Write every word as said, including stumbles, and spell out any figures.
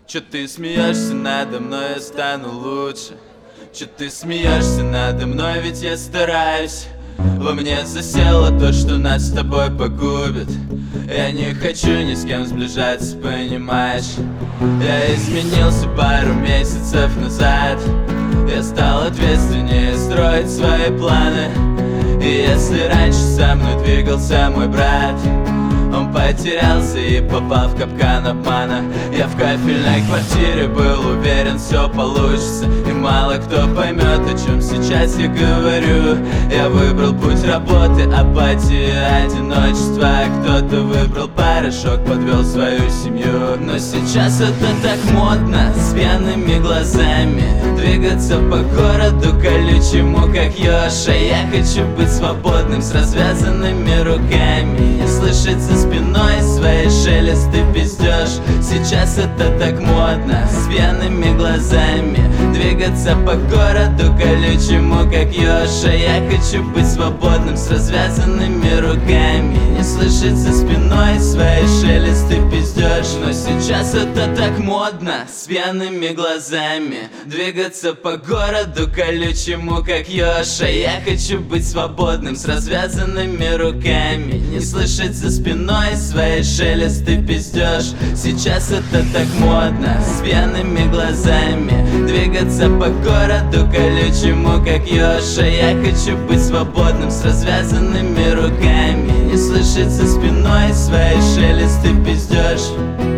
Чё ты смеешься надо мной, я стану лучше. Чё ты смеешься надо мной, ведь я стараюсь. Во мне засело то, что нас с тобой погубит. Я не хочу ни с кем сближаться, понимаешь? Я изменился пару месяцев назад. Я стал ответственнее строить свои планы. И если раньше со мной двигался мой брат, он потерялся и попал в капкан обмана. Я в кафельной квартире был уверен, все получится. И мало кто поймет, о чем сейчас я говорю. Я выбрал путь работы, апатии, одиночества. А кто-то выбрал порошок, подвел свою семью. Но сейчас это так модно, с пьяными глазами двигаться по городу колючему, как еж. А я хочу быть свободным, с развязанными руками, не слышать за спиной свои шелесты пиздёж. Сейчас это так модно, с пьяными глазами двигаться по городу колючему, как еж. А я хочу быть свободным, с развязанными руками, не слышать за спиной свои шелесты пиздёж. Но сейчас это так модно, с пьяными глазами двигаться по городу колючему, как еж. А я хочу быть свободным, с развязанными руками, не слышать за спиной свои шелесты пиздёж. Сейчас это так модно, с пьяными глазами двигаться по городу колючему, как еж. А я хочу быть свободным, с развязанными руками, не слышать за спиной свои шелесты пиздёж.